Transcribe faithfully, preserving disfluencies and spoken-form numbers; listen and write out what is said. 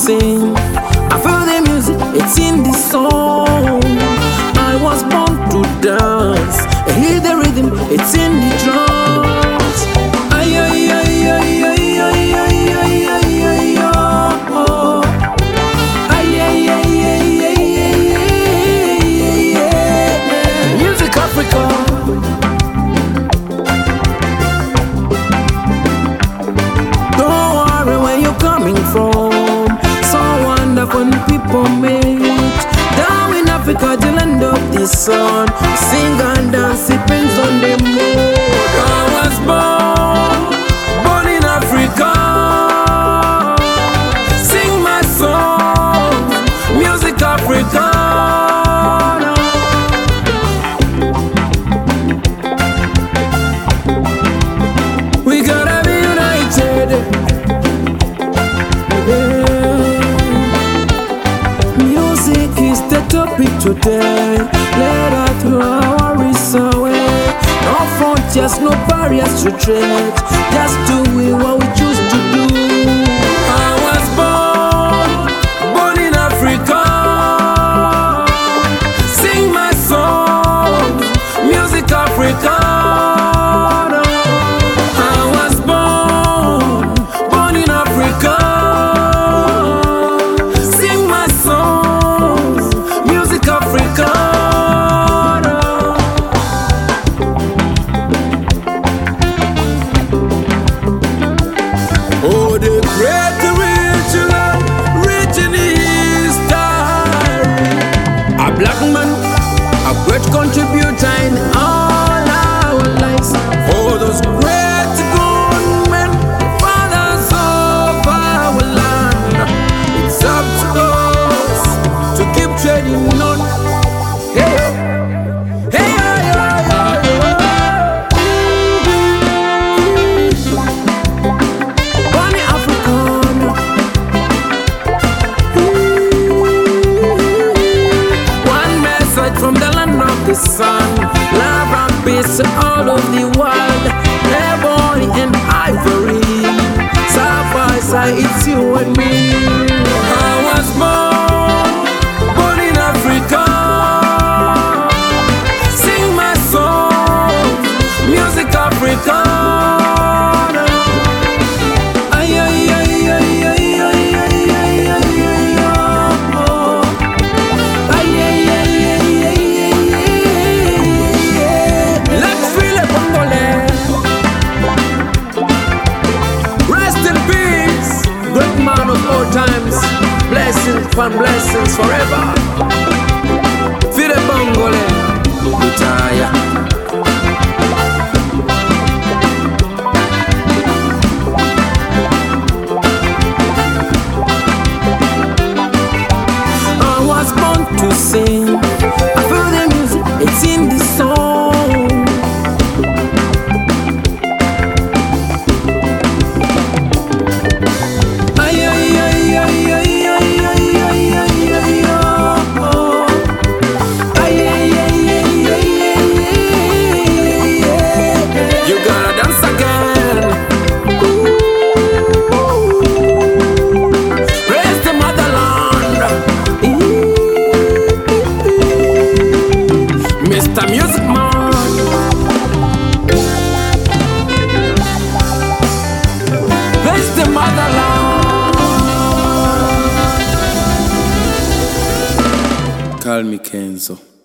sing. I feel the music, it's in the song. I was born to dance. I hear the rhythm, it's in the drums. Ay, ay, ay, ay, ay, ay, ay, ay, ay, ay, oh. Ay, ay, ay, ay, ay, ay, ay, Music Africa. Don't worry where you're coming from. So wonderful people meet. Down in Africa, the land of the sun. Sing and dance, depends on the mood. I was born, born in Africa. Sing my song, Music Africa. We gotta be united. Yeah. Music is the topic today. Let us throw our worries away. No frontiers, no barriers to tread. Just do it what we choose to do. I was born, born in Africa. Sing my song, Music Africa. I was born, born in Africa. Sing my songs, Music Africa. Oh, the great rich land, rich in history. A black man, a great contributor in all our lives. For those great good men, fathers of our land. It's up to us to keep treading on. Hey, hey, hey, hey, hey, Bunny African. One message from the land of the sun. Love and peace all of the world. Ebony and ivory. Side by side, it's you and me. I was born, born in Africa. Sing my song, Music Africa. Ay, ay, ay, ay, ay, ay, ay, ay, ay, ay, oh. Ay, ay, ay, ay, ay, ay, ay. Let's feel it, Congolais. Rest in peace, great man of all times. Blessings upon blessings forever. Feel it, Congolais. Retire. I was born to sing. I feel the music, it's in the song. Ay, ay, ay, ay, ay, ay, ay, ay, ay, ay, oh. Ay, ay, ay, ay, ay, ay, ay. You gotta dance again. Praise the motherland. Mister Music Man. Praise the motherland. Call me Kenzo.